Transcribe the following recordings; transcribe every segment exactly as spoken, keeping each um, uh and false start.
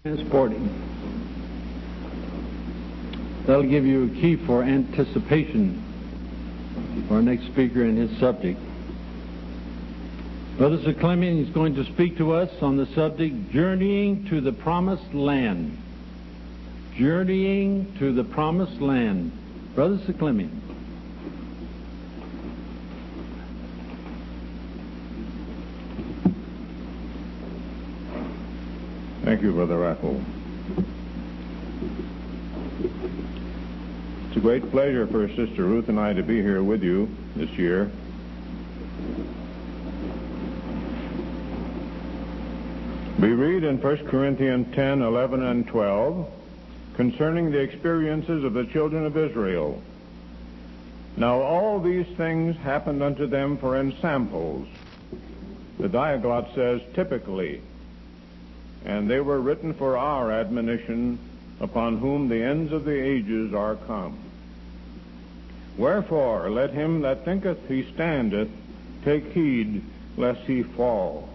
Transporting. That'll give you a key for anticipation for our next speaker and his subject. Brother Sir Clement is going to speak to us on the subject, Journeying to the Promised Land. Journeying to the Promised Land. Brother Sir Clement. Thank you, Brother Raffle. It's a great pleasure for Sister Ruth and I to be here with you this year. We read in First Corinthians ten, eleven, and twelve concerning the experiences of the children of Israel. Now all these things happened unto them for ensamples. The Diaglott says typically. And they were written for our admonition, upon whom the ends of the ages are come. Wherefore, let him that thinketh he standeth take heed lest he fall.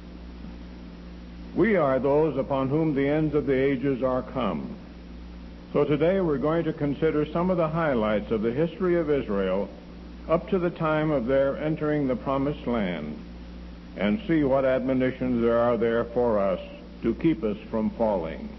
We are those upon whom the ends of the ages are come. So today we're going to consider some of the highlights of the history of Israel up to the time of their entering the Promised Land, and see what admonitions there are there for us to keep us from falling.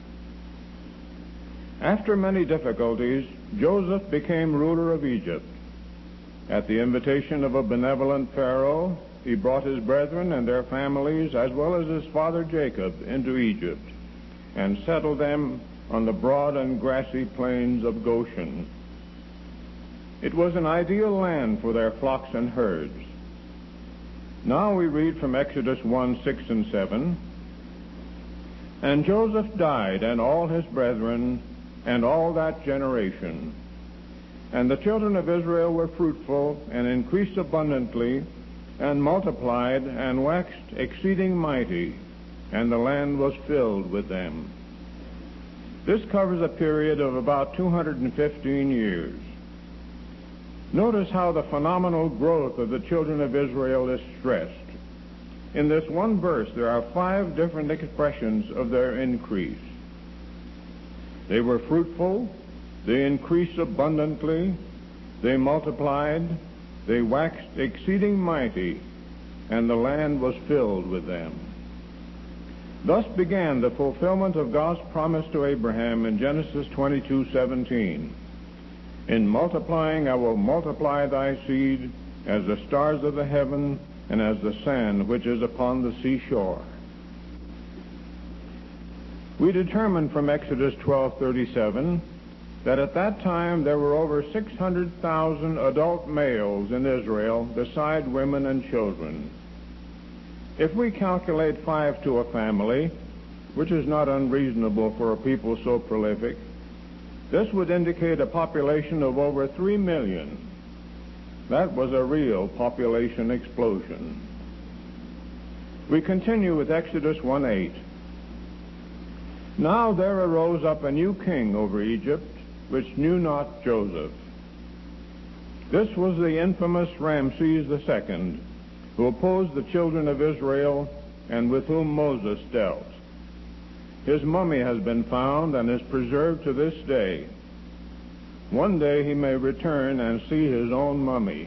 After many difficulties, Joseph became ruler of Egypt. At the invitation of a benevolent Pharaoh, he brought his brethren and their families, as well as his father Jacob, into Egypt, and settled them on the broad and grassy plains of Goshen. It was an ideal land for their flocks and herds. Now we read from Exodus one, six, and seven, And Joseph died, and all his brethren, and all that generation. And the children of Israel were fruitful, and increased abundantly, and multiplied, and waxed exceeding mighty, and the land was filled with them. This covers a period of about two hundred fifteen years. Notice how the phenomenal growth of the children of Israel is stressed. In this one verse, there are five different expressions of their increase. They were fruitful, they increased abundantly, they multiplied, they waxed exceeding mighty, and the land was filled with them. Thus began the fulfillment of God's promise to Abraham in Genesis twenty-two, seventeen. In multiplying I will multiply thy seed as the stars of the heaven and as the sand which is upon the seashore. We determined from Exodus twelve thirty-seven that at that time there were over six hundred thousand adult males in Israel, beside women and children. If we calculate five to a family, which is not unreasonable for a people so prolific, this would indicate a population of over three million. That was a real population explosion. We continue with Exodus one eight. Now there arose up a new king over Egypt, which knew not Joseph. This was the infamous Ramses the Second, who opposed the children of Israel and with whom Moses dealt. His mummy has been found and is preserved to this day. One day he may return and see his own mummy.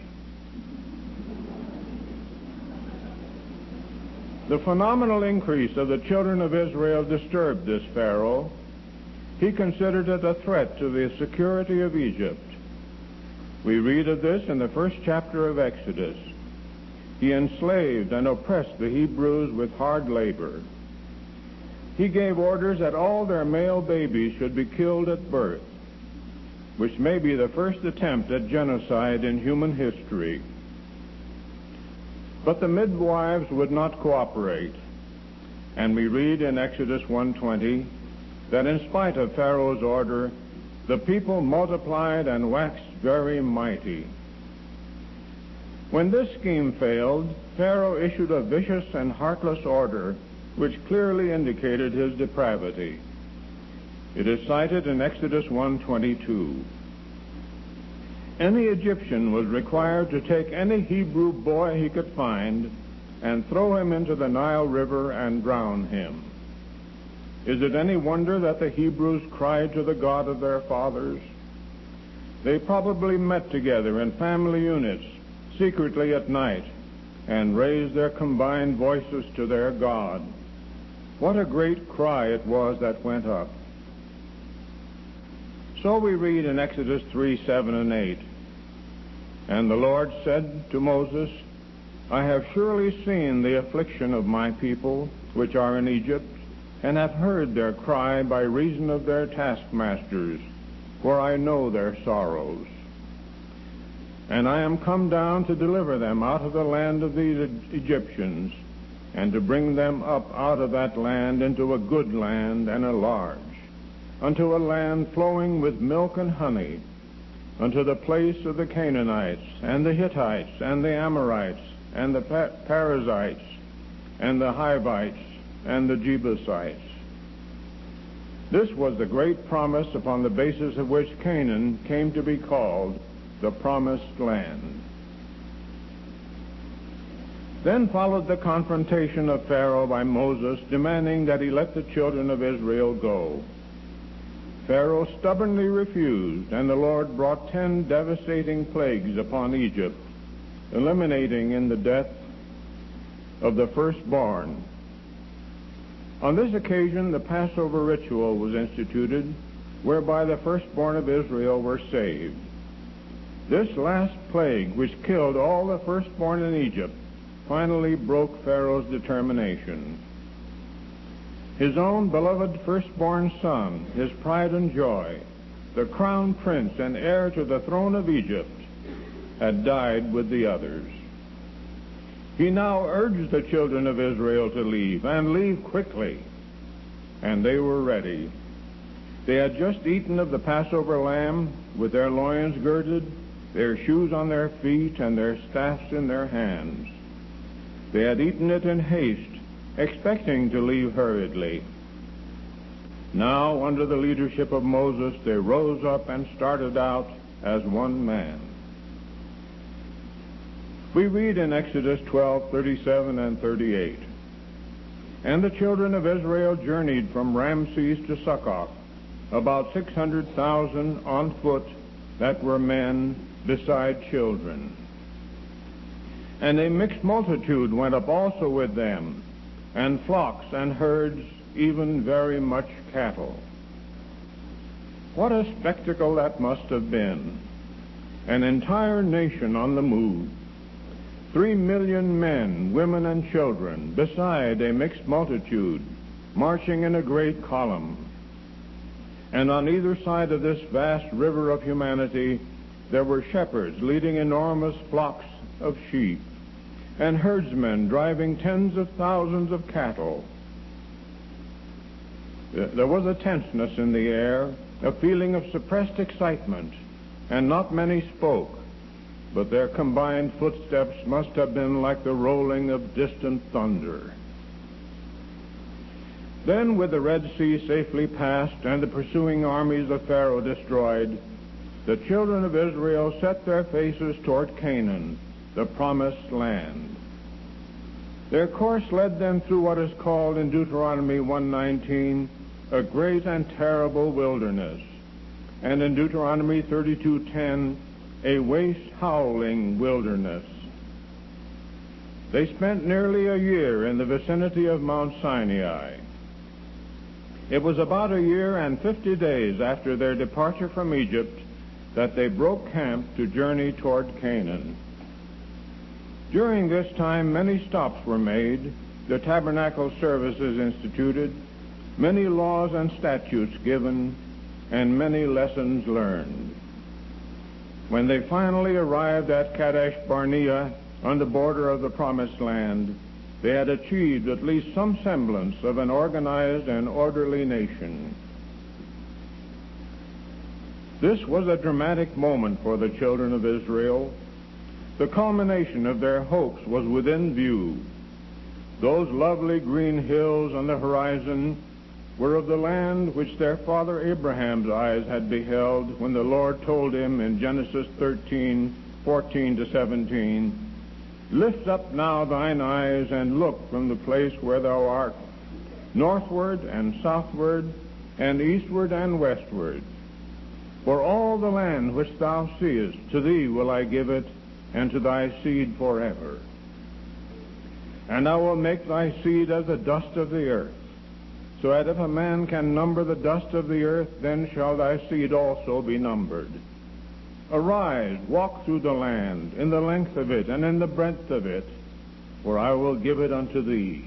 The phenomenal increase of the children of Israel disturbed this Pharaoh. He considered it a threat to the security of Egypt. We read of this in the first chapter of Exodus. He enslaved and oppressed the Hebrews with hard labor. He gave orders that all their male babies should be killed at birth, which may be the first attempt at genocide in human history. But the midwives would not cooperate, and we read in Exodus one twenty that in spite of Pharaoh's order, the people multiplied and waxed very mighty. When this scheme failed, Pharaoh issued a vicious and heartless order which clearly indicated his depravity. It is cited in Exodus one twenty-two. Any Egyptian was required to take any Hebrew boy he could find and throw him into the Nile River and drown him. Is it any wonder that the Hebrews cried to the God of their fathers? They probably met together in family units, secretly at night, and raised their combined voices to their God. What a great cry it was that went up. So we read in Exodus three, seven, and eight, "And the Lord said to Moses, I have surely seen the affliction of my people, which are in Egypt, and have heard their cry by reason of their taskmasters, for I know their sorrows. And I am come down to deliver them out of the land of the Egyptians, and to bring them up out of that land into a good land and a large, unto a land flowing with milk and honey, unto the place of the Canaanites, and the Hittites, and the Amorites, and the Perizzites, and the Hivites, and the Jebusites." This was the great promise upon the basis of which Canaan came to be called the Promised Land. Then followed the confrontation of Pharaoh by Moses, demanding that he let the children of Israel go. Pharaoh stubbornly refused, and the Lord brought ten devastating plagues upon Egypt, eliminating in the death of the firstborn. On this occasion, the Passover ritual was instituted, whereby the firstborn of Israel were saved. This last plague, which killed all the firstborn in Egypt, finally broke Pharaoh's determination. His own beloved firstborn son, his pride and joy, the crown prince and heir to the throne of Egypt, had died with the others. He now urged the children of Israel to leave, and leave quickly. And they were ready. They had just eaten of the Passover lamb, with their loins girded, their shoes on their feet, and their staffs in their hands. They had eaten it in haste, expecting to leave hurriedly. Now, under the leadership of Moses, they rose up and started out as one man. We read in Exodus twelve, thirty-seven and thirty-eight, "And the children of Israel journeyed from Ramses to Succoth, about six hundred thousand on foot that were men, beside children. And a mixed multitude went up also with them, and flocks and herds, even very much cattle." What a spectacle that must have been. An entire nation on the move. Three million men, women, and children, beside a mixed multitude, marching in a great column. And on either side of this vast river of humanity, there were shepherds leading enormous flocks of sheep, and herdsmen driving tens of thousands of cattle. There was a tenseness in the air, a feeling of suppressed excitement, and not many spoke, but their combined footsteps must have been like the rolling of distant thunder. Then, with the Red Sea safely passed and the pursuing armies of Pharaoh destroyed, the children of Israel set their faces toward Canaan, the Promised Land. Their course led them through what is called in Deuteronomy one nineteen a great and terrible wilderness, and in Deuteronomy thirty-two ten a waste, howling wilderness. They spent nearly a year in the vicinity of Mount Sinai. It was about a year and fifty days after their departure from Egypt that they broke camp to journey toward Canaan. During this time, many stops were made, the tabernacle services instituted, many laws and statutes given, and many lessons learned. When they finally arrived at Kadesh Barnea, on the border of the Promised Land, they had achieved at least some semblance of an organized and orderly nation. This was a dramatic moment for the children of Israel. The culmination of their hopes was within view. Those lovely green hills on the horizon were of the land which their father Abraham's eyes had beheld when the Lord told him in Genesis thirteen, fourteen to seventeen, "Lift up now thine eyes and look from the place where thou art, northward and southward, and eastward and westward. For all the land which thou seest, to thee will I give it, and to thy seed forever. And I will make thy seed as the dust of the earth, so that if a man can number the dust of the earth, then shall thy seed also be numbered. Arise, walk through the land, in the length of it, and in the breadth of it, for I will give it unto thee.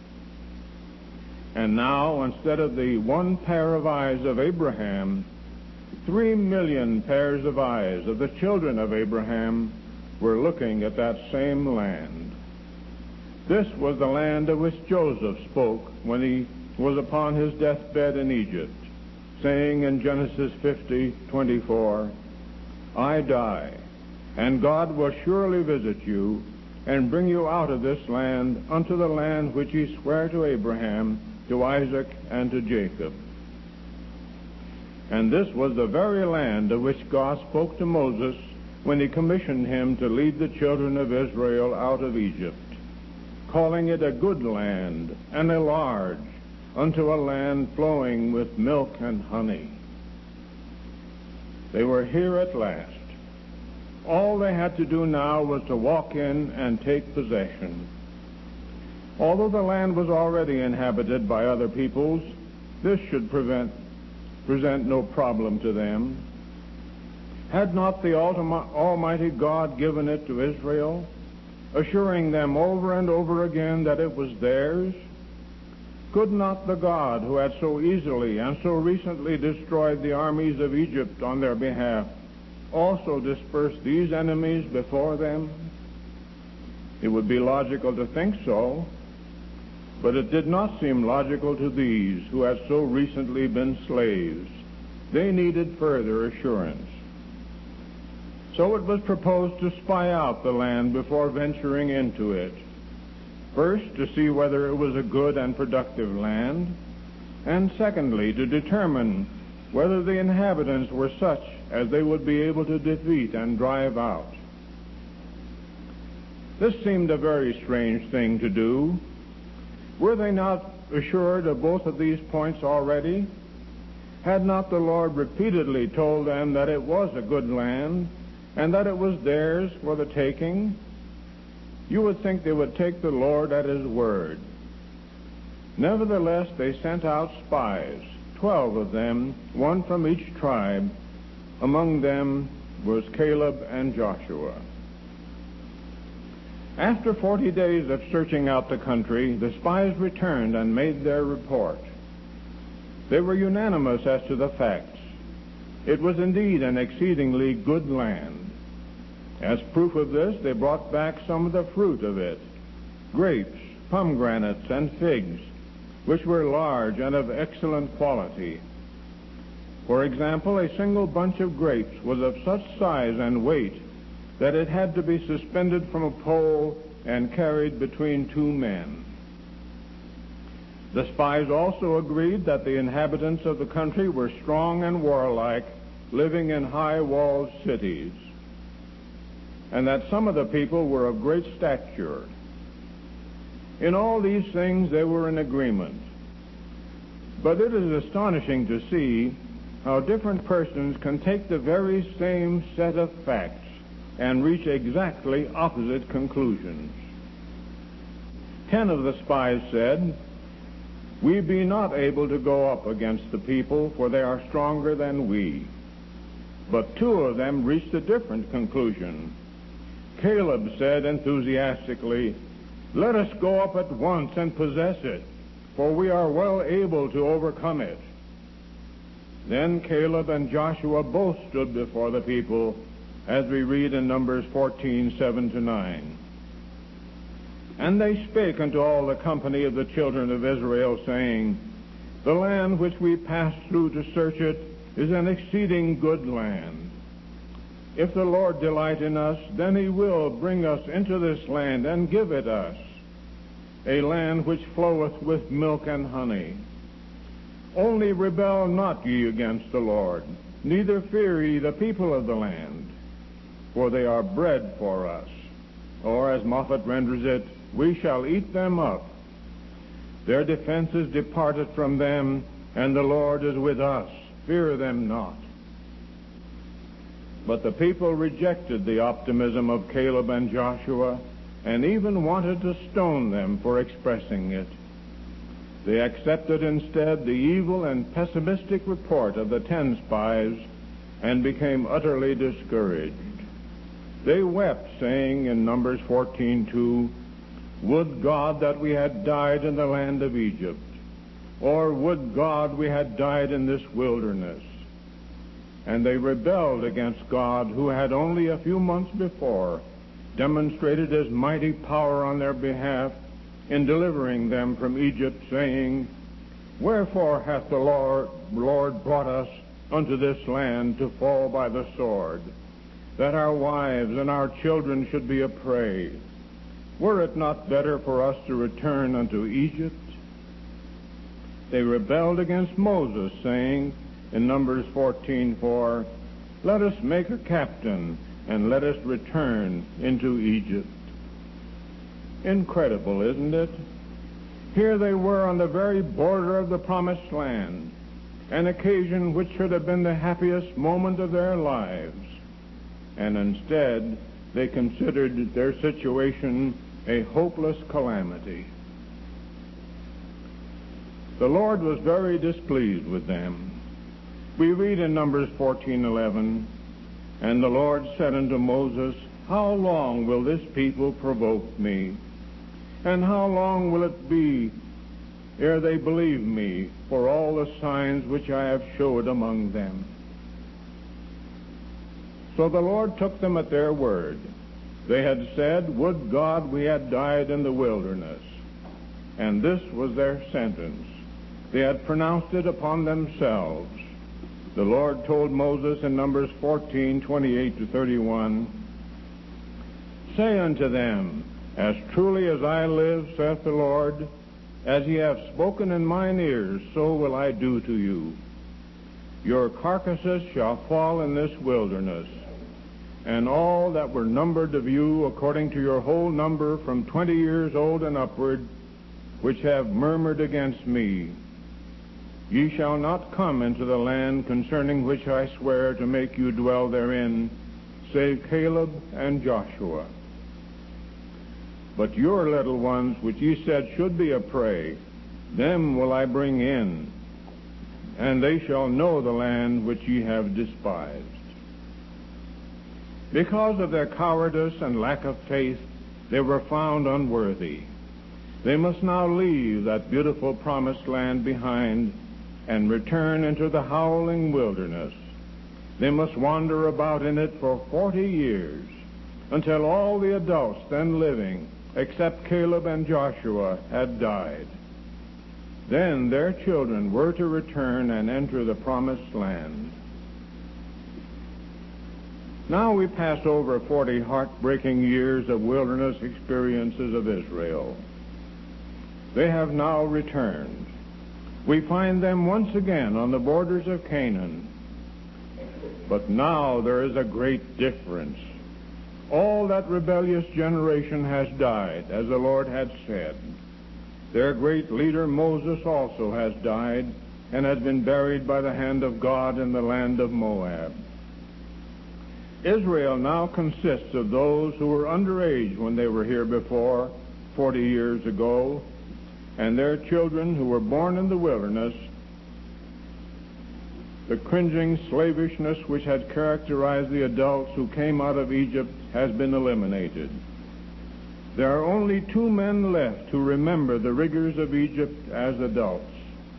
And now, instead of the one pair of eyes of Abraham, three million pairs of eyes of the children of Abraham were looking at that same land. This was the land of which Joseph spoke when he was upon his deathbed in Egypt, saying in Genesis fifty twenty-four, I die, and God will surely visit you, and bring you out of this land unto the land which he sware to Abraham, to Isaac, and to Jacob. And this was the very land of which God spoke to Moses when he commissioned him to lead the children of Israel out of Egypt, calling it a good land and a large, unto a land flowing with milk and honey. They were here at last. All they had to do now was to walk in and take possession. Although the land was already inhabited by other peoples, this should prevent, present no problem to them. Had not the Almighty God given it to Israel, assuring them over and over again that it was theirs? Could not the God who had so easily and so recently destroyed the armies of Egypt on their behalf also disperse these enemies before them? It would be logical to think so, but it did not seem logical to these who had so recently been slaves. They needed further assurance. So it was proposed to spy out the land before venturing into it. First, to see whether it was a good and productive land, and secondly, to determine whether the inhabitants were such as they would be able to defeat and drive out. This seemed a very strange thing to do. Were they not assured of both of these points already? Had not the Lord repeatedly told them that it was a good land, and that it was theirs for the taking? You would think they would take the Lord at his word. Nevertheless, they sent out spies, twelve of them, one from each tribe. Among them was Caleb and Joshua. After forty days of searching out the country, the spies returned and made their report. They were unanimous as to the facts. It was indeed an exceedingly good land. As proof of this, they brought back some of the fruit of it, grapes, pomegranates, and figs, which were large and of excellent quality. For example, a single bunch of grapes was of such size and weight that it had to be suspended from a pole and carried between two men. The spies also agreed that the inhabitants of the country were strong and warlike, living in high-walled cities, and that some of the people were of great stature. In all these things they were in agreement. But it is astonishing to see how different persons can take the very same set of facts and reach exactly opposite conclusions. Ten of the spies said, "We be not able to go up against the people, for they are stronger than we." But two of them reached a different conclusion. Caleb said enthusiastically, "Let us go up at once and possess it, for we are well able to overcome it." Then Caleb and Joshua both stood before the people, as we read in Numbers fourteen, seven to nine. "And they spake unto all the company of the children of Israel, saying, The land which we passed through to search it is an exceeding good land. If the Lord delight in us, then he will bring us into this land and give it us, a land which floweth with milk and honey. Only rebel not ye against the Lord, neither fear ye the people of the land, for they are bread for us. Or, as Moffat renders it, we shall eat them up. Their defenses departed from them, and the Lord is with us. Fear them not. But the people rejected the optimism of Caleb and Joshua, and even wanted to stone them for expressing it. They accepted instead the evil and pessimistic report of the ten spies and became utterly discouraged. They wept, saying in Numbers fourteen two, "Would God that we had died in the land of Egypt, or would God we had died in this wilderness." And they rebelled against God, who had only a few months before demonstrated his mighty power on their behalf in delivering them from Egypt, saying, "Wherefore hath the Lord, Lord brought us unto this land to fall by the sword, that our wives and our children should be a prey? Were it not better for us to return unto Egypt?" They rebelled against Moses, saying in Numbers fourteen four, "Let us make a captain, and let us return into Egypt." Incredible, isn't it? Here they were on the very border of the promised land, an occasion which should have been the happiest moment of their lives. And instead, they considered their situation a hopeless calamity. The Lord was very displeased with them. We read in Numbers fourteen eleven, "And the Lord said unto Moses, How long will this people provoke me? And how long will it be ere they believe me for all the signs which I have showed among them?" So the Lord took them at their word. They had said, "Would God we had died in the wilderness." And this was their sentence. They had pronounced it upon themselves. The Lord told Moses in Numbers fourteen twenty-eight to thirty-one, "Say unto them, As truly as I live, saith the Lord, as ye have spoken in mine ears, so will I do to you. Your carcasses shall fall in this wilderness, and all that were numbered of you according to your whole number from twenty years old and upward, which have murmured against me. Ye shall not come into the land concerning which I swear to make you dwell therein, save Caleb and Joshua. But your little ones, which ye said should be a prey, them will I bring in, and they shall know the land which ye have despised." Because of their cowardice and lack of faith, they were found unworthy. They must now leave that beautiful promised land behind and return into the howling wilderness. They must wander about in it for forty years, until all the adults then living, except Caleb and Joshua, had died. Then their children were to return and enter the promised land. Now we pass over forty heartbreaking years of wilderness experiences of Israel. They have now returned. We find them once again on the borders of Canaan. But now there is a great difference. All that rebellious generation has died, as the Lord had said. Their great leader Moses also has died and has been buried by the hand of God in the land of Moab. Israel now consists of those who were underage when they were here before, forty years ago, and their children who were born in the wilderness. The cringing slavishness which had characterized the adults who came out of Egypt has been eliminated. There are only two men left who remember the rigors of Egypt as adults,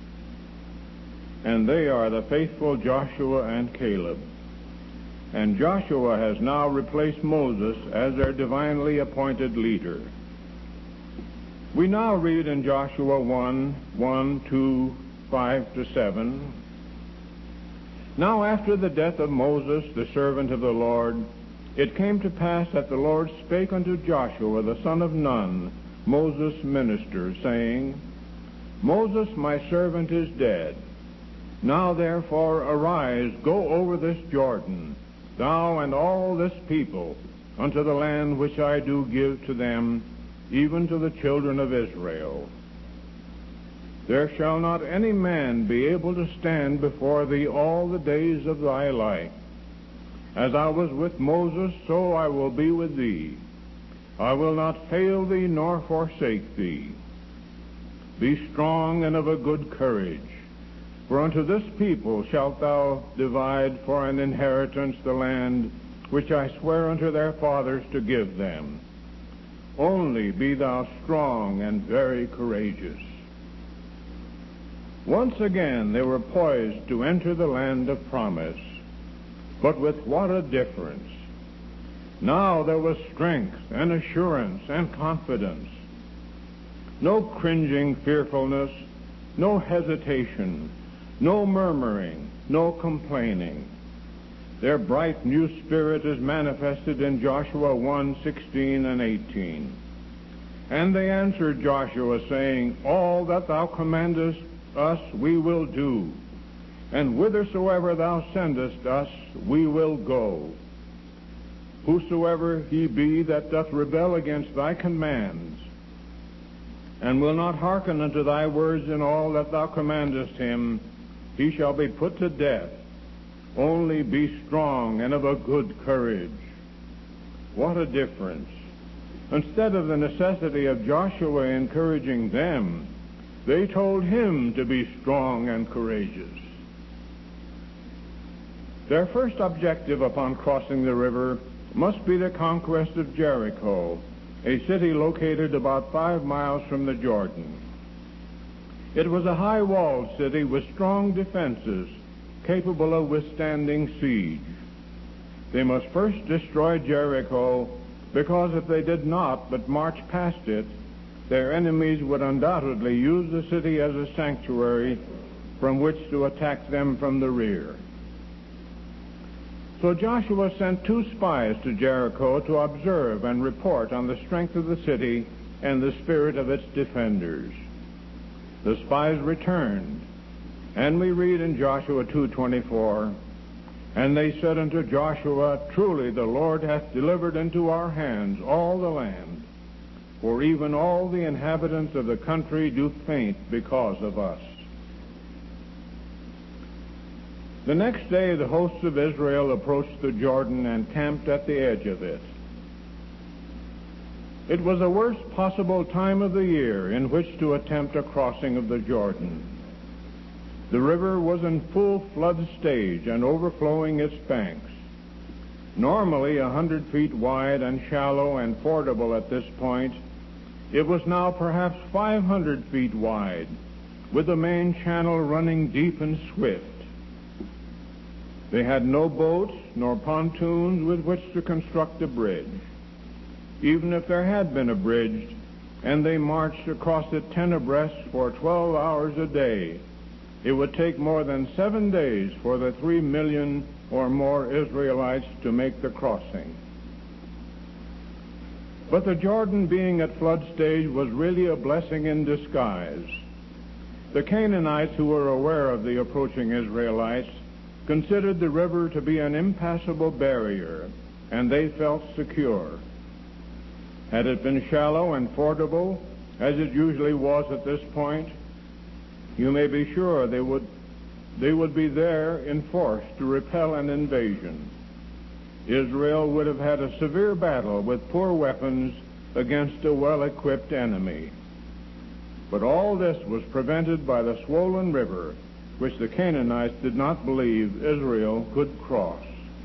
and they are the faithful Joshua and Caleb. And Joshua has now replaced Moses as their divinely appointed leader. We now read in Joshua one, one, two, five to seven, "Now after the death of Moses, the servant of the Lord, it came to pass that the Lord spake unto Joshua the son of Nun, Moses' minister, saying, Moses my servant is dead. Now therefore arise, go over this Jordan, thou and all this people, unto the land which I do give to them, even to the children of Israel. There shall not any man be able to stand before thee all the days of thy life. As I was with Moses, so I will be with thee. I will not fail thee nor forsake thee. Be strong and of a good courage, for unto this people shalt thou divide for an inheritance the land which I swear unto their fathers to give them. Only be thou strong and very courageous. Once again they were poised to enter the land of promise. But with what a difference! Now there was strength and assurance and confidence. No cringing fearfulness, no hesitation, no murmuring, no complaining. Their bright new spirit is manifested in Joshua one, sixteen and eighteen. And they answered Joshua, saying, All that thou commandest us we will do, and whithersoever thou sendest us we will go. Whosoever he be that doth rebel against thy commands, and will not hearken unto thy words in all that thou commandest him, he shall be put to death. Only be strong and of a good courage. What a difference! Instead of the necessity of Joshua encouraging them, they told him to be strong and courageous. Their first objective upon crossing the river must be the conquest of Jericho, a city located about five miles from the Jordan. It was a high-walled city with strong defenses, capable of withstanding siege. They must first destroy Jericho, because if they did not but march past it, their enemies would undoubtedly use the city as a sanctuary from which to attack them from the rear. So Joshua sent two spies to Jericho to observe and report on the strength of the city and the spirit of its defenders. The spies returned, and we read in Joshua two twenty-four, And they said unto Joshua, Truly the Lord hath delivered into our hands all the land, for even all the inhabitants of the country do faint because of us. The next day the hosts of Israel approached the Jordan and camped at the edge of it. It was the worst possible time of the year in which to attempt a crossing of the Jordan. The river was in full flood stage and overflowing its banks. Normally a hundred feet wide and shallow and fordable at this point, it was now perhaps five hundred feet wide, with the main channel running deep and swift. They had no boats nor pontoons with which to construct a bridge. Even if there had been a bridge, and they marched across it ten abreast for twelve hours a day, it would take more than seven days for the three million or more Israelites to make the crossing. But the Jordan being at flood stage was really a blessing in disguise. The Canaanites, who were aware of the approaching Israelites, considered the river to be an impassable barrier, and they felt secure. Had it been shallow and fordable, as it usually was at this point, you may be sure they would, they would be there in force to repel an invasion. Israel would have had a severe battle with poor weapons against a well-equipped enemy. But all this was prevented by the swollen river, which the Canaanites did not believe Israel could cross.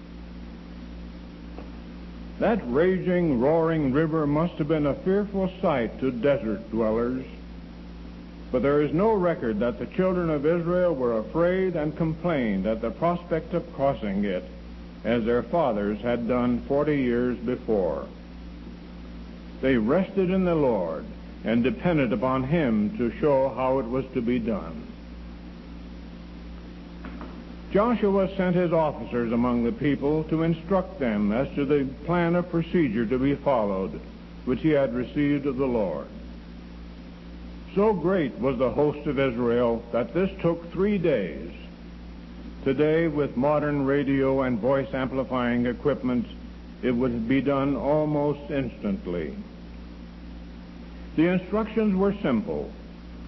That raging, roaring river must have been a fearful sight to desert dwellers. But there is no record that the children of Israel were afraid and complained at the prospect of crossing it, as their fathers had done forty years before. They rested in the Lord and depended upon Him to show how it was to be done. Joshua sent his officers among the people to instruct them as to the plan of procedure to be followed, which he had received of the Lord. So great was the host of Israel that this took three days. Today, with modern radio and voice amplifying equipment, it would be done almost instantly. The instructions were simple.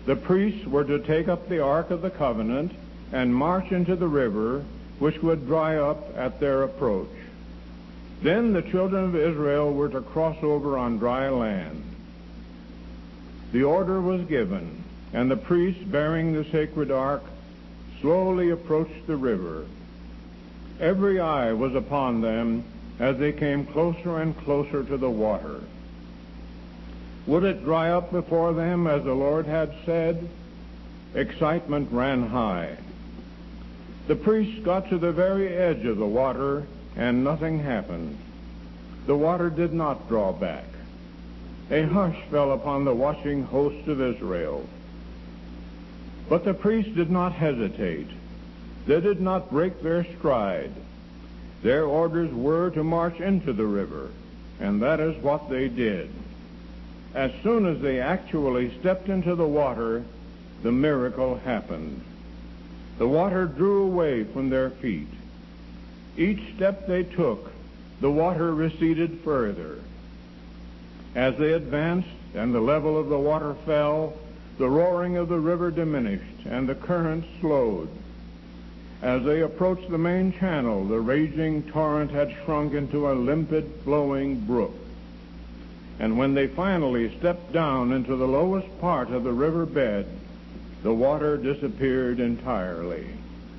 the priests were to take up the Ark of the Covenant and march into the river, which would dry up at their approach. Then the children of Israel were to cross over on dry land. The order was given, and the priests bearing the sacred ark slowly approached the river. Every eye was upon them as they came closer and closer to the water. Would it dry up before them as the Lord had said? Excitement ran high. The priests got to the very edge of the water, and nothing happened. The water did not draw back. A hush fell upon the watching host of Israel. But the priests did not hesitate. They did not break their stride. Their orders were to march into the river, and that is what they did. As soon as they actually stepped into the water, the miracle happened. The water drew away from their feet. Each step they took, the water receded further. As they advanced and the level of the water fell, the roaring of the river diminished and the current slowed. As they approached the main channel, the raging torrent had shrunk into a limpid, flowing brook. And when they finally stepped down into the lowest part of the river bed, the water disappeared entirely.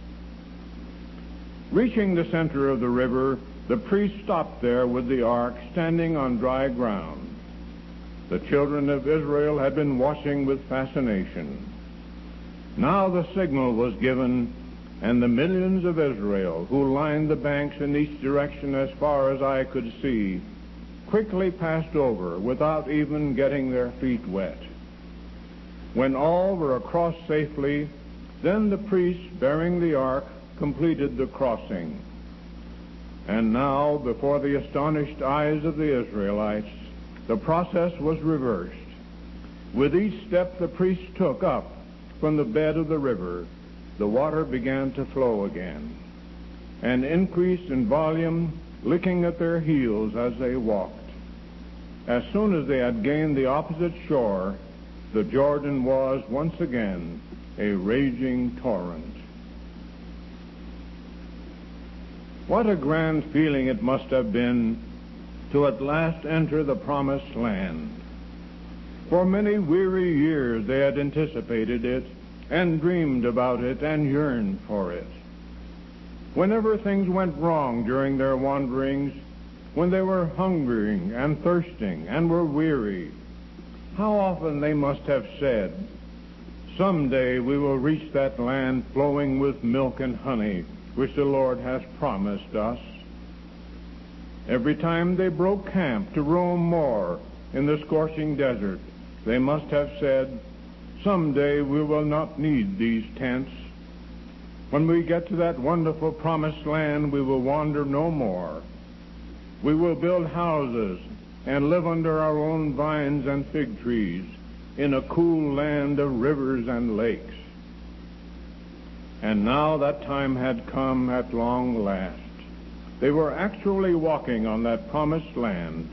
Reaching the center of the river, the priest stopped there with the ark standing on dry ground. The children of Israel had been watching with fascination. Now the signal was given, and the millions of Israel who lined the banks in each direction as far as I could see quickly passed over without even getting their feet wet. When all were across safely, then the priests bearing the ark completed the crossing. And now, before the astonished eyes of the Israelites, the process was reversed. With each step the priests took up from the bed of the river, the water began to flow again, and increased in volume, licking at their heels as they walked. As soon as they had gained the opposite shore, the Jordan was once again a raging torrent. What a grand feeling it must have been to at last enter the promised land. For many weary years they had anticipated it and dreamed about it and yearned for it. Whenever things went wrong during their wanderings, when they were hungering and thirsting and were weary, how often they must have said, "Someday we will reach that land flowing with milk and honey, which the Lord has promised us." Every time they broke camp to roam more in the scorching desert, they must have said, "Someday we will not need these tents. When we get to that wonderful promised land, we will wander no more. We will build houses and live under our own vines and fig trees in a cool land of rivers and lakes." And now that time had come at long last. They were actually walking on that promised land.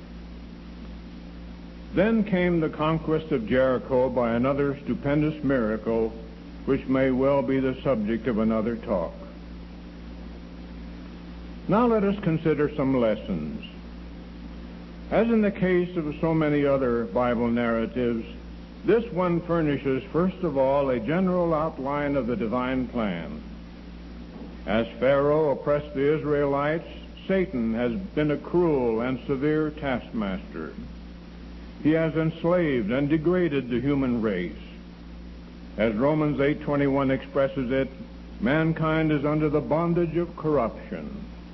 Then came the conquest of Jericho by another stupendous miracle, which may well be the subject of another talk. Now let us consider some lessons. As in the case of so many other Bible narratives, this one furnishes, first of all, a general outline of the divine plan. As Pharaoh oppressed the Israelites, Satan has been a cruel and severe taskmaster. He has enslaved and degraded the human race. As Romans eight twenty-one expresses it, mankind is under the bondage of corruption.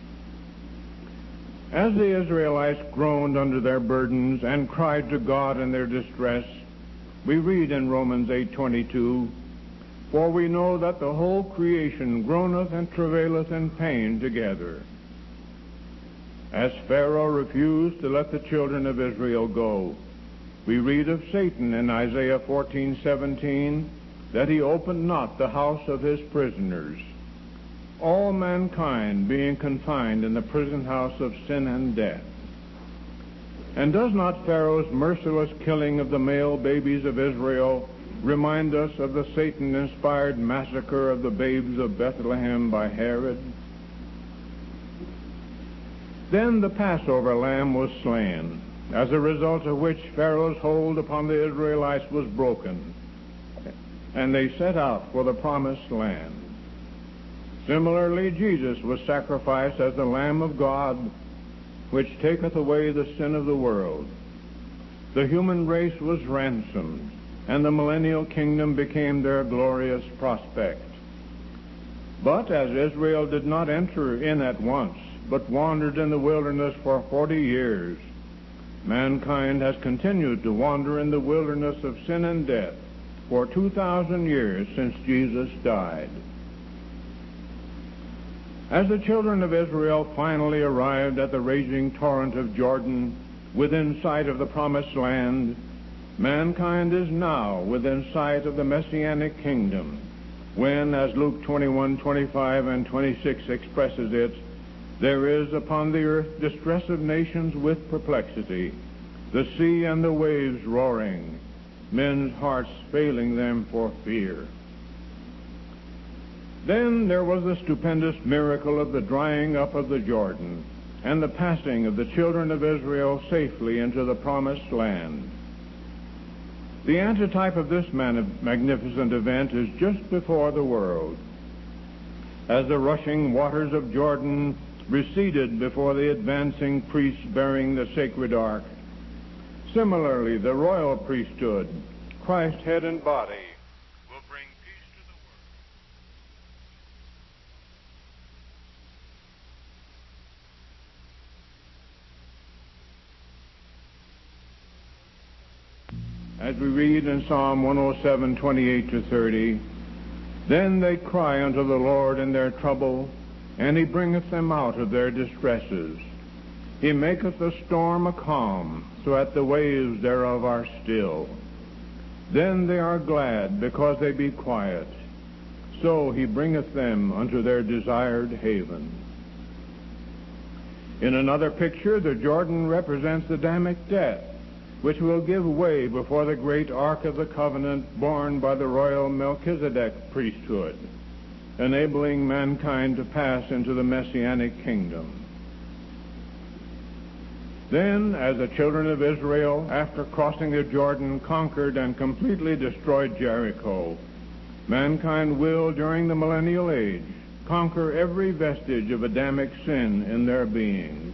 As the Israelites groaned under their burdens and cried to God in their distress, we read in Romans eight twenty-two, "For we know that the whole creation groaneth and travaileth in pain together." As Pharaoh refused to let the children of Israel go, we read of Satan in Isaiah fourteen seventeen that he opened not the house of his prisoners, all mankind being confined in the prison house of sin and death. And does not Pharaoh's merciless killing of the male babies of Israel remind us of the Satan-inspired massacre of the babes of Bethlehem by Herod? Then the Passover lamb was slain, as a result of which Pharaoh's hold upon the Israelites was broken, and they set out for the promised land. Similarly, Jesus was sacrificed as the Lamb of God, which taketh away the sin of the world. The human race was ransomed, and the millennial kingdom became their glorious prospect. But as Israel did not enter in at once, but wandered in the wilderness for forty years, mankind has continued to wander in the wilderness of sin and death for two thousand years since Jesus died. As the children of Israel finally arrived at the raging torrent of Jordan within sight of the promised land, mankind is now within sight of the Messianic kingdom, when, as Luke twenty-one, twenty-five, and twenty-six expresses it, there is upon the earth distress of nations with perplexity, the sea and the waves roaring, men's hearts failing them for fear. Then there was the stupendous miracle of the drying up of the Jordan and the passing of the children of Israel safely into the promised land. The antitype of this magnificent event is just before the world. As the rushing waters of Jordan receded before the advancing priests bearing the sacred ark, similarly the royal priesthood, Christ's head and body, will bring peace to the world. As we read in Psalm one oh seven, twenty-eight to thirty, then they cry unto the Lord in their trouble, and he bringeth them out of their distresses. He maketh the storm a calm, so that the waves thereof are still. Then they are glad, because they be quiet. So he bringeth them unto their desired haven. In another picture, the Jordan represents the Adamic death, which will give way before the great Ark of the Covenant borne by the royal Melchizedek priesthood, enabling mankind to pass into the Messianic kingdom. Then, as the children of Israel, after crossing the Jordan, conquered and completely destroyed Jericho, mankind will, during the millennial age, conquer every vestige of Adamic sin in their beings.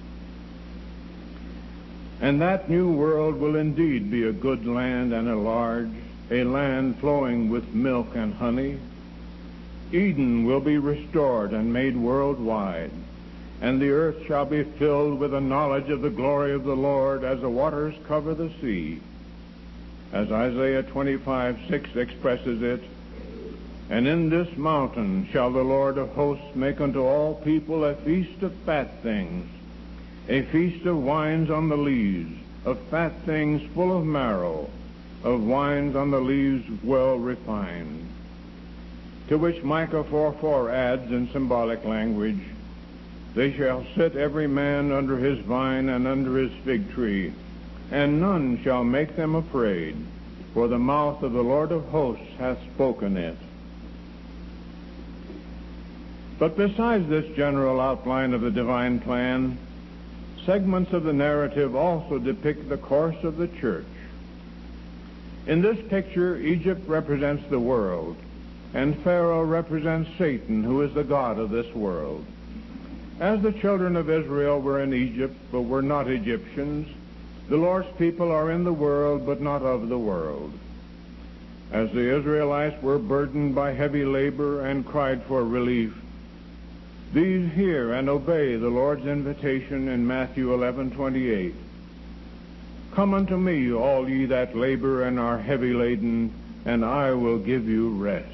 And that new world will indeed be a good land and a large, a land flowing with milk and honey. Eden will be restored and made worldwide, and the earth shall be filled with the knowledge of the glory of the Lord as the waters cover the sea. As Isaiah twenty-five, six expresses it, and in this mountain shall the Lord of hosts make unto all people a feast of fat things, a feast of wines on the leaves, of fat things full of marrow, of wines on the leaves well refined. To which Micah four four adds in symbolic language, they shall sit every man under his vine and under his fig tree, and none shall make them afraid, for the mouth of the Lord of hosts hath spoken it. But besides this general outline of the divine plan, segments of the narrative also depict the course of the church. In this picture, Egypt represents the world, and Pharaoh represents Satan, who is the god of this world. As the children of Israel were in Egypt, but were not Egyptians, the Lord's people are in the world, but not of the world. As the Israelites were burdened by heavy labor and cried for relief, these hear and obey the Lord's invitation in Matthew eleven twenty-eight. Come unto me, all ye that labor and are heavy laden, and I will give you rest.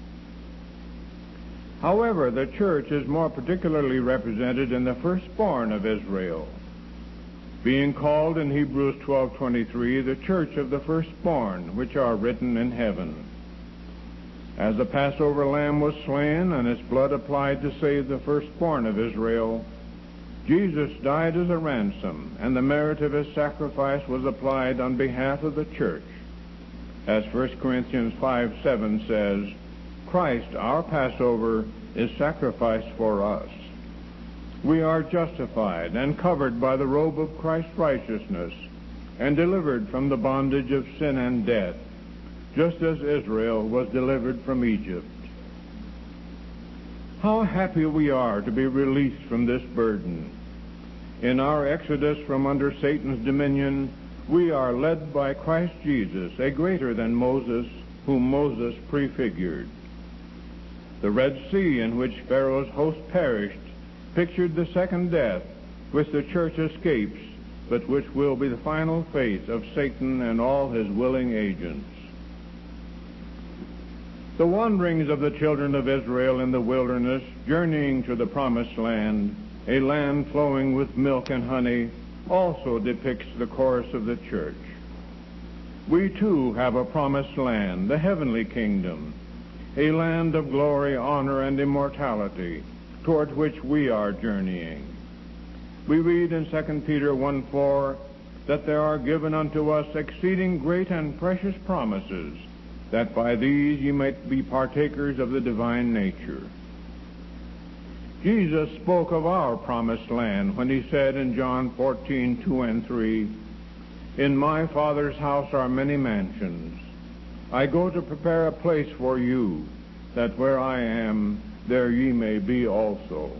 However, the church is more particularly represented in the firstborn of Israel, being called in Hebrews twelve twenty-three the church of the firstborn, which are written in heaven. As the Passover lamb was slain and its blood applied to save the firstborn of Israel, Jesus died as a ransom, and the merit of his sacrifice was applied on behalf of the church. As First Corinthians five seven says, Christ, our Passover, is sacrificed for us. We are justified and covered by the robe of Christ's righteousness and delivered from the bondage of sin and death, just as Israel was delivered from Egypt. How happy we are to be released from this burden. In our exodus from under Satan's dominion, we are led by Christ Jesus, a greater than Moses, whom Moses prefigured. The Red Sea in which Pharaoh's host perished pictured the second death, which the church escapes, but which will be the final fate of Satan and all his willing agents. The wanderings of the children of Israel in the wilderness, journeying to the promised land, a land flowing with milk and honey, also depicts the course of the church. We too have a promised land, the heavenly kingdom, a land of glory, honor, and immortality, toward which we are journeying. We read in Second Peter one four that there are given unto us exceeding great and precious promises, that by these ye might be partakers of the divine nature. Jesus spoke of our promised land when he said in John fourteen two and three, In my Father's house are many mansions. I go to prepare a place for you, that where I am, there ye may be also.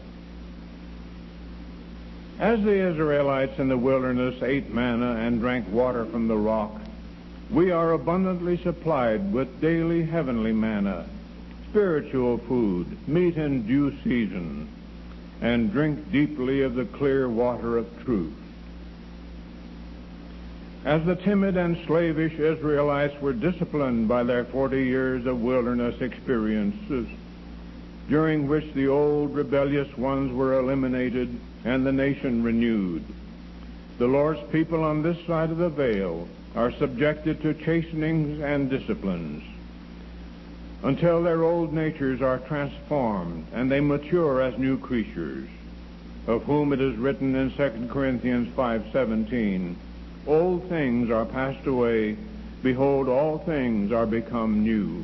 As the Israelites in the wilderness ate manna and drank water from the rock, we are abundantly supplied with daily heavenly manna, spiritual food, meat in due season, and drink deeply of the clear water of truth. As the timid and slavish Israelites were disciplined by their forty years of wilderness experiences, during which the old rebellious ones were eliminated and the nation renewed, the Lord's people on this side of the veil are subjected to chastenings and disciplines until their old natures are transformed and they mature as new creatures, of whom it is written in Second Corinthians five seventeen, Old things are passed away, behold, all things are become new.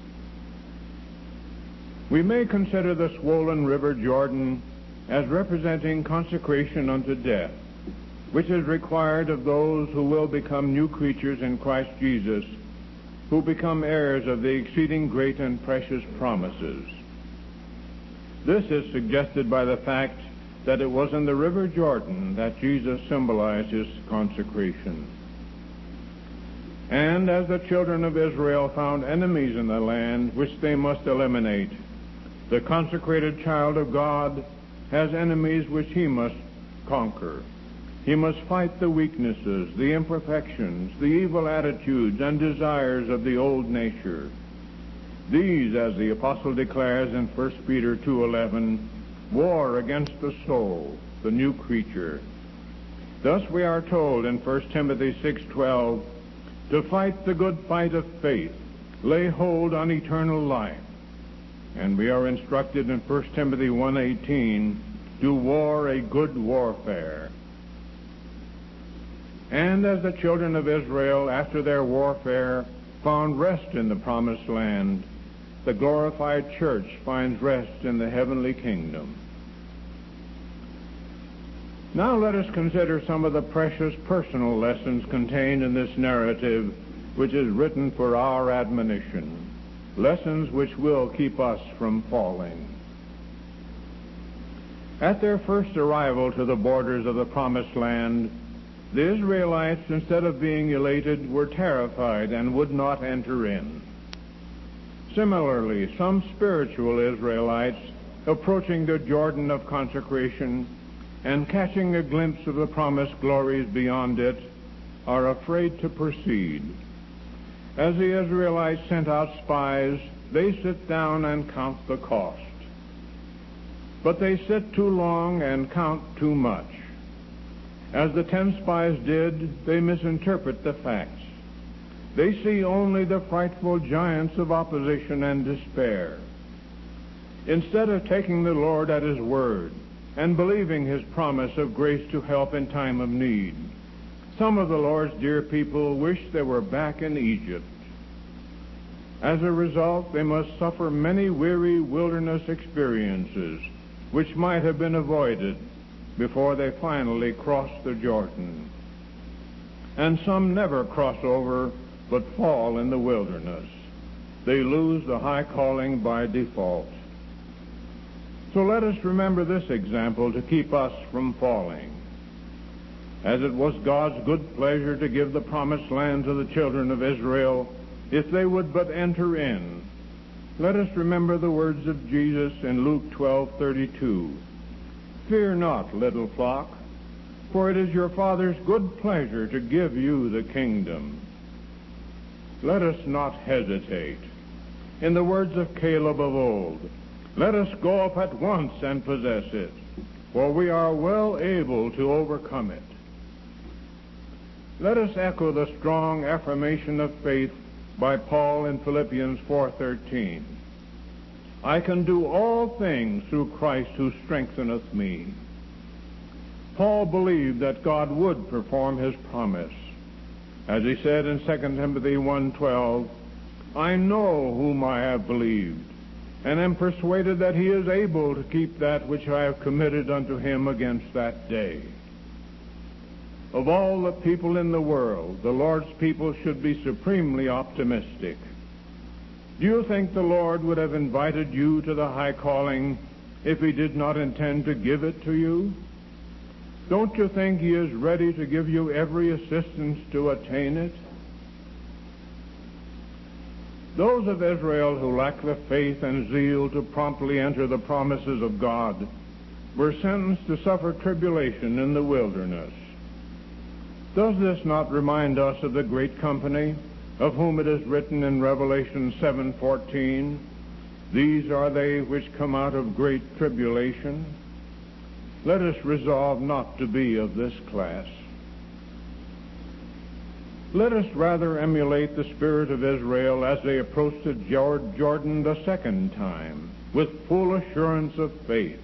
We may consider the swollen river Jordan as representing consecration unto death, which is required of those who will become new creatures in Christ Jesus, who become heirs of the exceeding great and precious promises. This is suggested by the fact that it was in the river Jordan that Jesus symbolized his consecration. And as the children of Israel found enemies in the land which they must eliminate, the consecrated child of God has enemies which he must conquer. He must fight the weaknesses, the imperfections, the evil attitudes and desires of the old nature. These, as the apostle declares in First Peter two eleven, war against the soul, the new creature. Thus we are told in First Timothy six twelve, to fight the good fight of faith, lay hold on eternal life. And we are instructed in First Timothy one eighteen, to war a good warfare. And as the children of Israel, after their warfare, found rest in the promised land, the glorified church finds rest in the heavenly kingdom. Now let us consider some of the precious personal lessons contained in this narrative, which is written for our admonition, lessons which will keep us from falling. At their first arrival to the borders of the promised land, the Israelites, instead of being elated, were terrified and would not enter in. Similarly, some spiritual Israelites, approaching the Jordan of consecration and catching a glimpse of the promised glories beyond it, are afraid to proceed. As the Israelites sent out spies, they sit down and count the cost. But they sit too long and count too much. As the ten spies did, they misinterpret the facts. They see only the frightful giants of opposition and despair. Instead of taking the Lord at his word and believing his promise of grace to help in time of need, some of the Lord's dear people wish they were back in Egypt. As a result, they must suffer many weary wilderness experiences, which might have been avoided before they finally crossed the Jordan. And some never cross over, but fall in the wilderness. They lose the high calling by default. So let us remember this example to keep us from falling. As it was God's good pleasure to give the promised land to the children of Israel, if they would but enter in, let us remember the words of Jesus in Luke twelve thirty-two. Fear not, little flock, for it is your Father's good pleasure to give you the kingdom. Let us not hesitate. In the words of Caleb of old, let us go up at once and possess it, for we are well able to overcome it. Let us echo the strong affirmation of faith by Paul in Philippians four thirteen. I can do all things through Christ who strengtheneth me. Paul believed that God would perform his promise. As he said in Second Timothy one twelve, I know whom I have believed, and am persuaded that he is able to keep that which I have committed unto him against that day. Of all the people in the world, the Lord's people should be supremely optimistic. Do you think the Lord would have invited you to the high calling if he did not intend to give it to you? Don't you think he is ready to give you every assistance to attain it? Those of Israel who lacked the faith and zeal to promptly enter the promises of God were sentenced to suffer tribulation in the wilderness. Does this not remind us of the great company of whom it is written in Revelation seven fourteen, these are they which come out of great tribulation? Let us resolve not to be of this class. Let us rather emulate the spirit of Israel as they approached the Jordan the second time with full assurance of faith.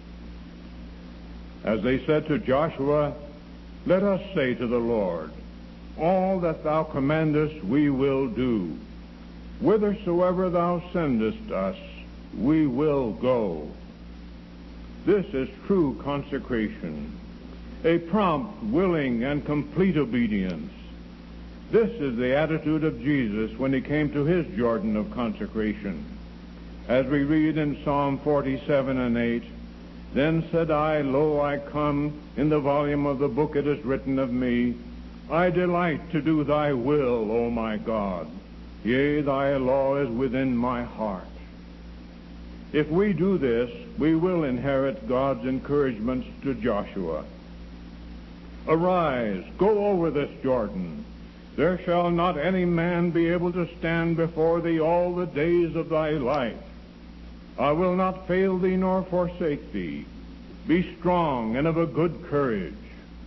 As they said to Joshua, let us say to the Lord, all that thou commandest we will do. Whithersoever thou sendest us, we will go. This is true consecration, a prompt, willing, and complete obedience. This is the attitude of Jesus when he came to his Jordan of consecration. As we read in Psalm forty-seven and eight, then said I, lo, I come, in the volume of the book it is written of me, I delight to do thy will, O my God. Yea, thy law is within my heart. If we do this, we will inherit God's encouragements to Joshua. Arise, go over this Jordan. There shall not any man be able to stand before thee all the days of thy life. I will not fail thee nor forsake thee. Be strong and of a good courage.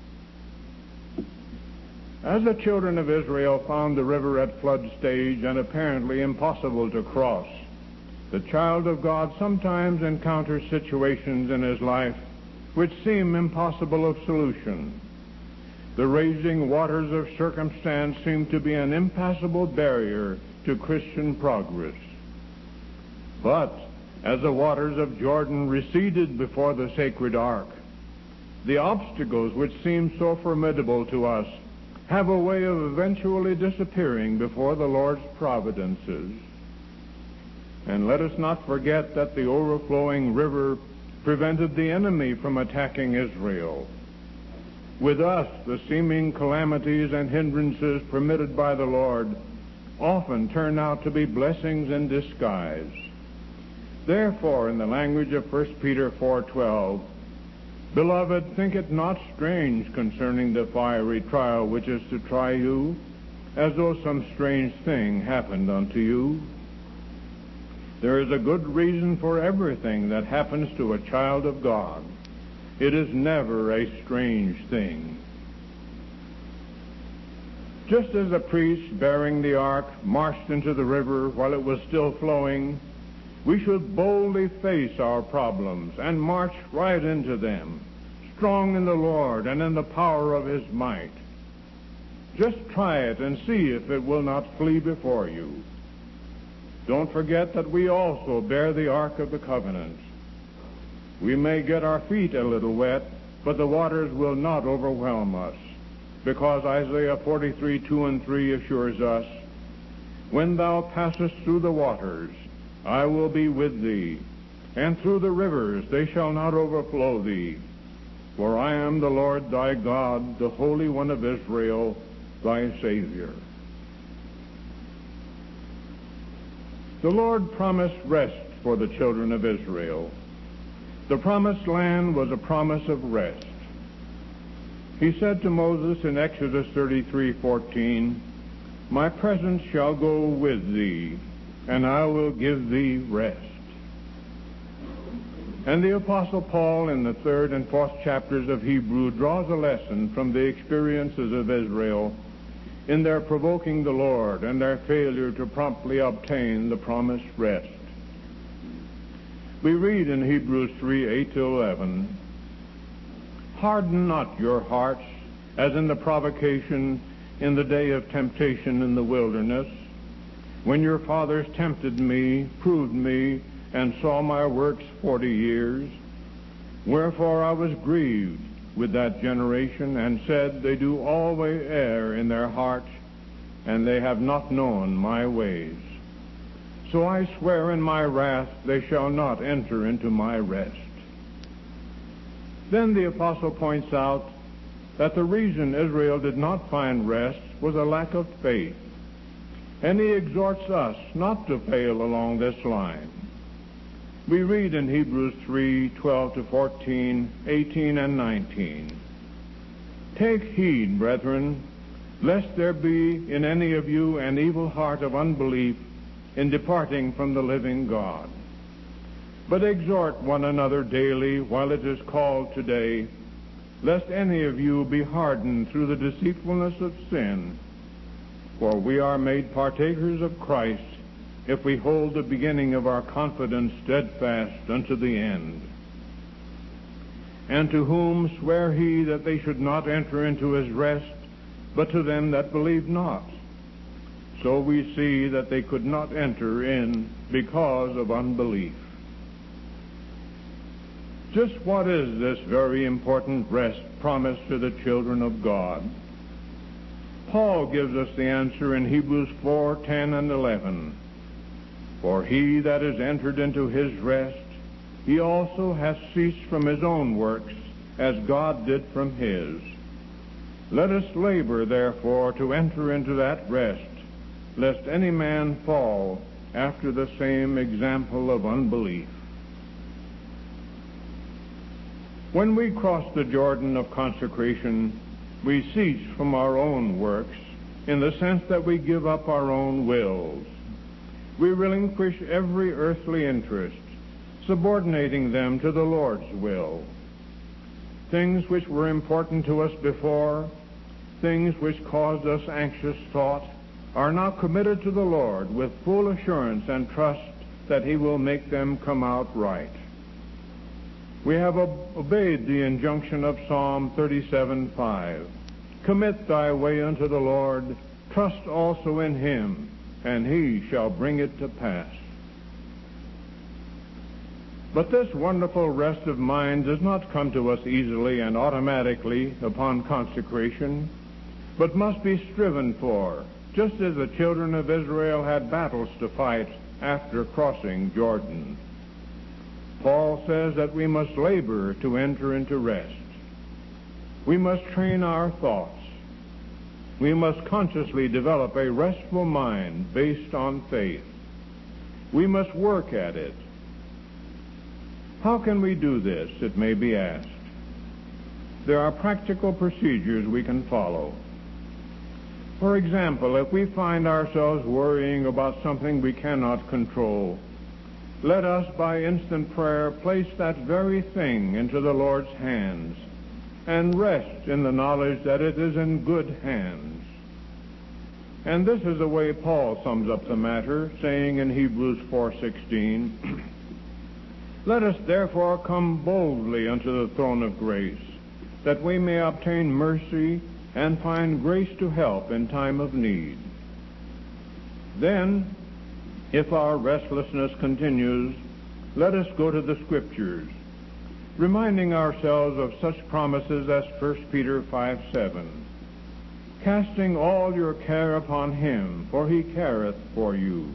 As the children of Israel found the river at flood stage and apparently impossible to cross, the child of God sometimes encounters situations in his life which seem impossible of solution. The raging waters of circumstance seem to be an impassable barrier to Christian progress. But as the waters of Jordan receded before the sacred ark, the obstacles which seem so formidable to us have a way of eventually disappearing before the Lord's providences. And let us not forget that the overflowing river prevented the enemy from attacking Israel. With us, the seeming calamities and hindrances permitted by the Lord often turn out to be blessings in disguise. Therefore, in the language of First Peter four twelve, beloved, think it not strange concerning the fiery trial which is to try you, as though some strange thing happened unto you. There is a good reason for everything that happens to a child of God. It is never a strange thing. Just as the priests bearing the ark marched into the river while it was still flowing, we should boldly face our problems and march right into them, strong in the Lord and in the power of his might. Just try it and see if it will not flee before you. Don't forget that we also bear the Ark of the Covenant. We may get our feet a little wet, but the waters will not overwhelm us, because Isaiah forty-three, two and three assures us, "When thou passest through the waters, I will be with thee, and through the rivers they shall not overflow thee. For I am the Lord thy God, the Holy One of Israel, thy Savior." The Lord promised rest for the children of Israel. The promised land was a promise of rest. He said to Moses in Exodus thirty-three, fourteen, "My presence shall go with thee, and I will give thee rest." And the Apostle Paul in the third and fourth chapters of Hebrew draws a lesson from the experiences of Israel in their provoking the Lord and their failure to promptly obtain the promised rest. We read in Hebrews three, eight to eleven, "Harden not your hearts, as in the provocation in the day of temptation in the wilderness, when your fathers tempted me, proved me, and saw my works forty years. Wherefore I was grieved with that generation, and said, They do always err in their hearts, and they have not known my ways. So I swear in my wrath, they shall not enter into my rest." Then the apostle points out that the reason Israel did not find rest was a lack of faith. And he exhorts us not to fail along this line. We read in Hebrews three, twelve to fourteen, eighteen and nineteen, "Take heed, brethren, lest there be in any of you an evil heart of unbelief in departing from the living God. But exhort one another daily while it is called today, lest any of you be hardened through the deceitfulness of sin. For we are made partakers of Christ, if we hold the beginning of our confidence steadfast unto the end. And to whom sware he that they should not enter into his rest, but to them that believe not? So we see that they could not enter in because of unbelief." Just what is this very important rest promised to the children of God? Paul gives us the answer in Hebrews four, ten and eleven. "For he that is entered into his rest, he also hath ceased from his own works, as God did from his. Let us labor, therefore, to enter into that rest, lest any man fall after the same example of unbelief." When we cross the Jordan of consecration, we cease from our own works, in the sense that we give up our own wills. We relinquish every earthly interest, subordinating them to the Lord's will. Things which were important to us before, things which caused us anxious thought, are now committed to the Lord with full assurance and trust that he will make them come out right. We have obeyed the injunction of Psalm thirty-seven, five. "Commit thy way unto the Lord, trust also in him, and he shall bring it to pass." But this wonderful rest of mind does not come to us easily and automatically upon consecration, but must be striven for, just as the children of Israel had battles to fight after crossing Jordan. Paul says that we must labor to enter into rest. We must train our thoughts. We must consciously develop a restful mind based on faith. We must work at it. How can we do this, it may be asked. There are practical procedures we can follow. For example, if we find ourselves worrying about something we cannot control, let us, by instant prayer, place that very thing into the Lord's hands and rest in the knowledge that it is in good hands. And this is the way Paul sums up the matter, saying in Hebrews four sixteen, "Let us therefore come boldly unto the throne of grace, that we may obtain mercy and find grace to help in time of need." Then If our restlessness continues, let us go to the Scriptures, reminding ourselves of such promises as First Peter five seven. Casting all your care upon him, for he careth for you.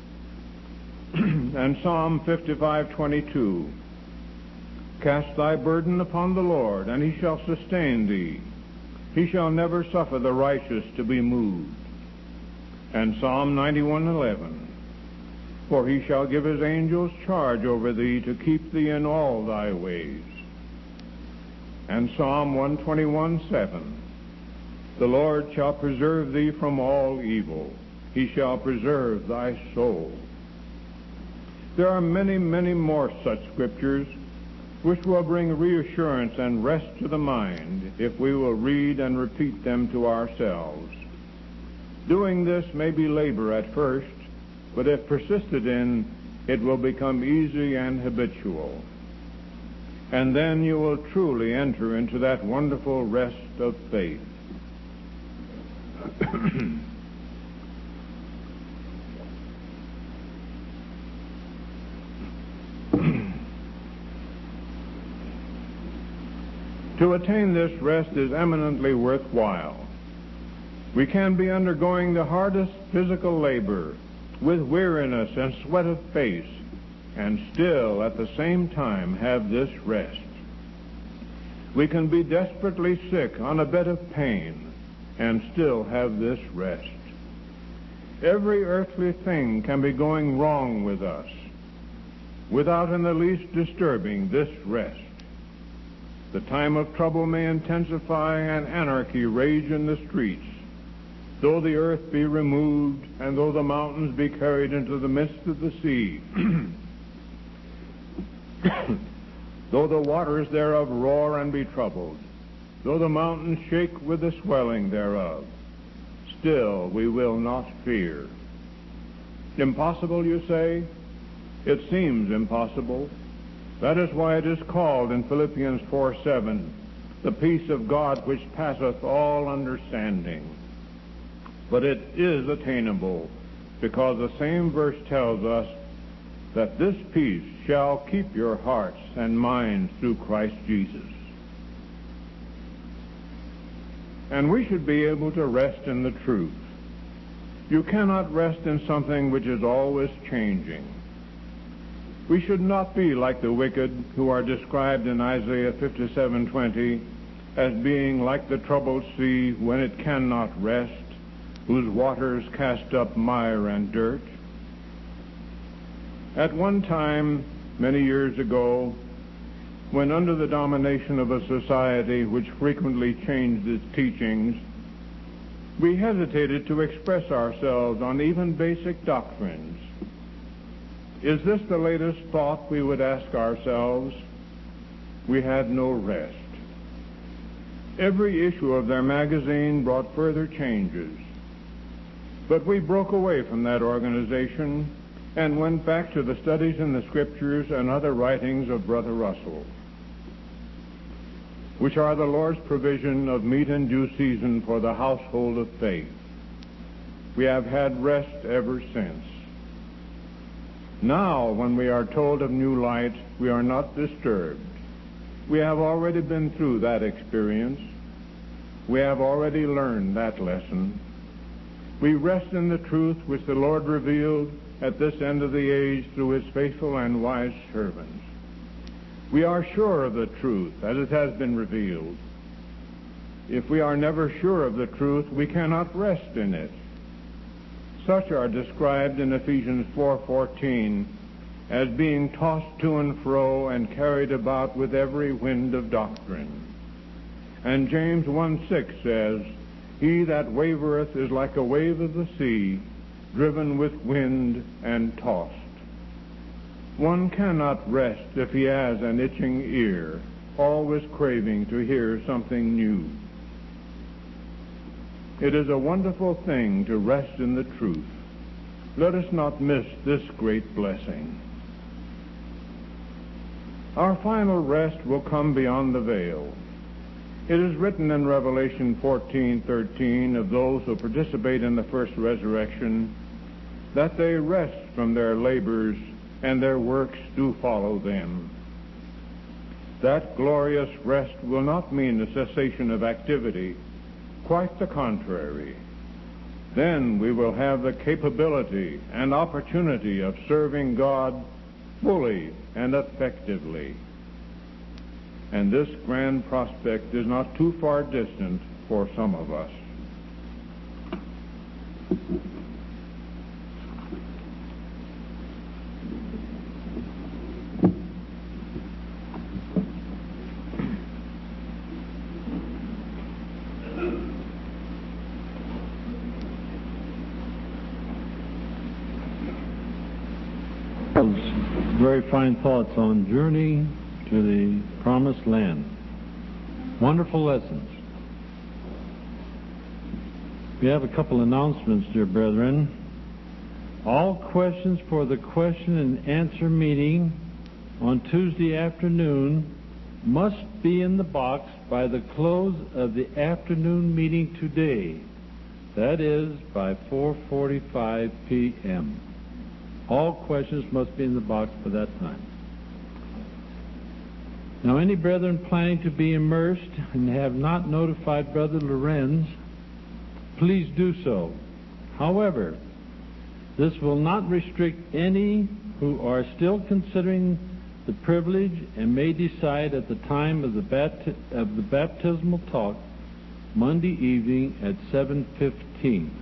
And Psalm fifty-five twenty-two. Cast thy burden upon the Lord, and he shall sustain thee. He shall never suffer the righteous to be moved. And Psalm ninety-one eleven. For he shall give his angels charge over thee to keep thee in all thy ways. And Psalm one twenty-one seven. The Lord shall preserve thee from all evil. He shall preserve thy soul. There are many, many more such scriptures which will bring reassurance and rest to the mind if we will read and repeat them to ourselves. Doing this may be labor at first, but if persisted in, it will become easy and habitual. And then you will truly enter into that wonderful rest of faith. To attain this rest is eminently worthwhile. We can be undergoing the hardest physical labor with weariness and sweat of face, and still at the same time have this rest. We can be desperately sick on a bed of pain and still have this rest. Every earthly thing can be going wrong with us without in the least disturbing this rest. The time of trouble may intensify and anarchy rage in the streets, though the earth be removed and though the mountains be carried into the midst of the sea, though the waters thereof roar and be troubled, though the mountains shake with the swelling thereof, still we will not fear. Impossible, you say? It seems impossible. That is why it is called in Philippians four seven, the peace of God which passeth all understanding. But it is attainable, because the same verse tells us that this peace shall keep your hearts and minds through Christ Jesus. And we should be able to rest in the truth. You cannot rest in something which is always changing. We should not be like the wicked who are described in Isaiah fifty-seven twenty as being like the troubled sea when it cannot rest, whose waters cast up mire and dirt. At one time, many years ago, when under the domination of a society which frequently changed its teachings, we hesitated to express ourselves on even basic doctrines. Is this the latest thought, we would ask ourselves? We had no rest. Every issue of their magazine brought further changes. But we broke away from that organization and went back to the studies in the Scriptures and other writings of Brother Russell, which are the Lord's provision of meat in due season for the household of faith. We have had rest ever since. Now, when we are told of new light, we are not disturbed. We have already been through that experience. We have already learned that lesson. We rest in the truth which the Lord revealed at this end of the age through his faithful and wise servants. We are sure of the truth as it has been revealed. If we are never sure of the truth, we cannot rest in it. Such are described in Ephesians four fourteen as being tossed to and fro and carried about with every wind of doctrine. And James one six says, he that wavereth is like a wave of the sea, driven with wind and tossed. One cannot rest if he has an itching ear, always craving to hear something new. It is a wonderful thing to rest in the truth. Let us not miss this great blessing. Our final rest will come beyond the veil. It is written in Revelation fourteen thirteen of those who participate in the first resurrection that they rest from their labors, and their works do follow them. That glorious rest will not mean the cessation of activity, quite the contrary. Then we will have the capability and opportunity of serving God fully and effectively. And this grand prospect is not too far distant for some of us. Very fine thoughts on journey to the promised land. Wonderful lessons. We have a couple announcements, dear brethren. All questions for the question and answer meeting on Tuesday afternoon must be in the box by the close of the afternoon meeting today. That is by four forty-five p.m. All questions must be in the box by that time. Now, any brethren planning to be immersed and have not notified Brother Lorenz, please do so. However, this will not restrict any who are still considering the privilege and may decide at the time of the, bapti- of the baptismal talk Monday evening at seven fifteen.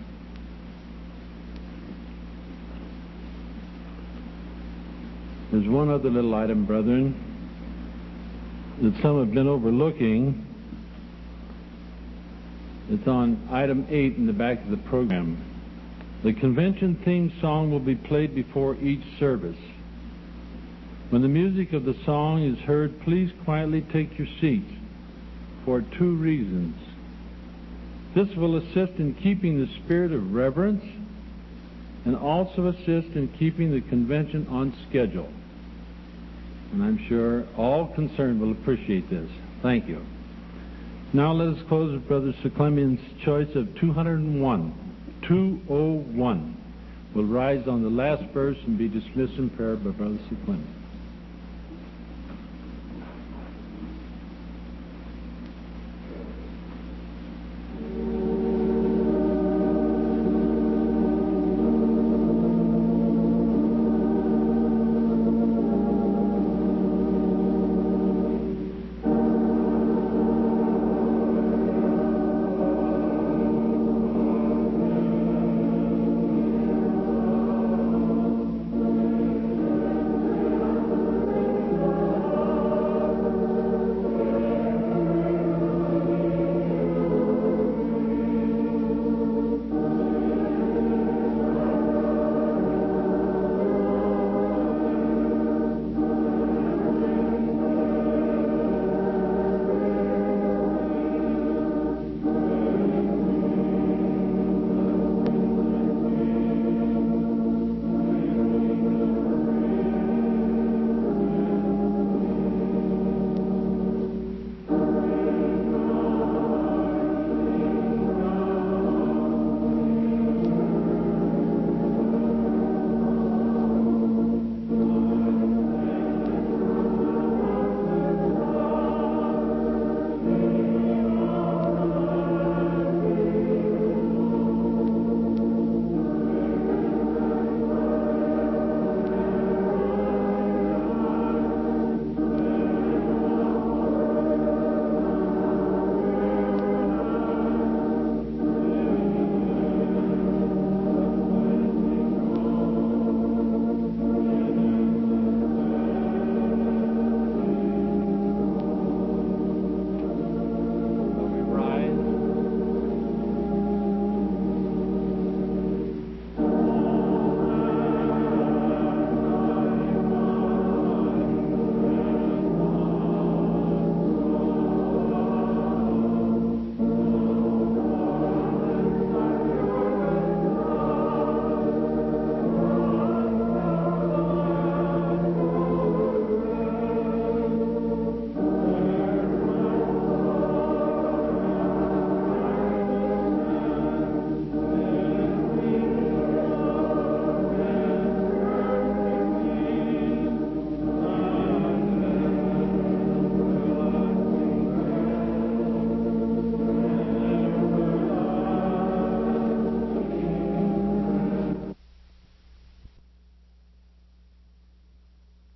There's one other little item, brethren, that some have been overlooking. It's on item eight in the back of the program. The convention theme song will be played before each service. When the music of the song is heard, please quietly take your seats for two reasons. This will assist in keeping the spirit of reverence and also assist in keeping the convention on schedule. And I'm sure all concerned will appreciate this. Thank you. Now let us close with Brother Sir Clemens' choice of two hundred one. two oh one will rise on the last verse and be dismissed in prayer by Brother Sir Clemens.